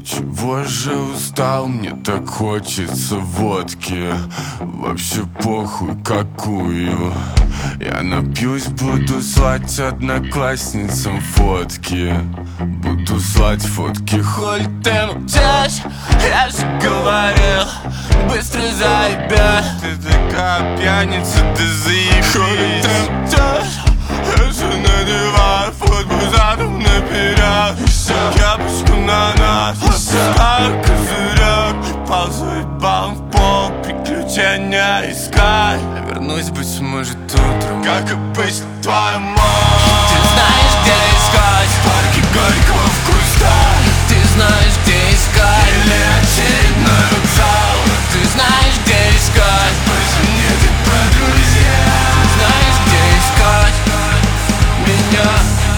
чего же устал? Мне так хочется водки. Вообще похуй какую. Я напьюсь, буду слать одноклассницам фотки. Буду слать фотки. Хуй ты молчишь, я же говорил, быстро заебешь. Ты такая пьяница, ты заебись. Хуй ты молчишь, я же надеваю футбол задом наперед. Кепочку на нас, пускаю козырек. Ползает баллом в пол, приключения искать. Я вернусь, быть может, утром, как обычно, твою мать. Ты знаешь, где искать Парки Горького в кустах. Ты знаешь, где искать Или очередной вокзал. Ты знаешь, где искать Позвони ты по друзьям. Ты знаешь, где искать меня.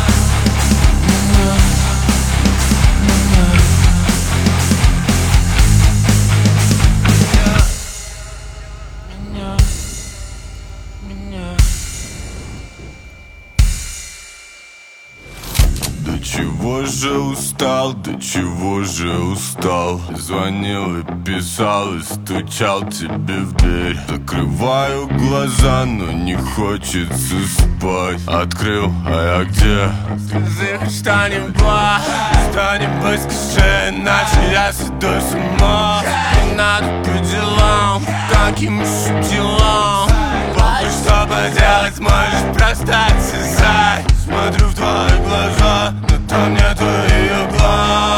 До чего же устал, до чего же устал. Звонил и писал, и стучал тебе в дверь. Закрываю глаза, но не хочется спать. Открыл, а я где? Скажи хоть что-нибудь, что-нибудь скажи, иначе я сойду с ума. Не надо по делам, таким уж делам. Похуй, что поделать, можешь просто отсосать. Смотрю в твои глаза, но там нету ее глаз.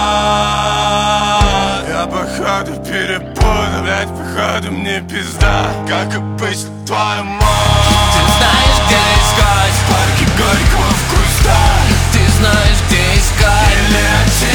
Я походу перепутал, блядь, походу мне пизда. Как обычно, твою мать. Ты знаешь, где искать Парки Горького в кустах. Ты знаешь, где искать Или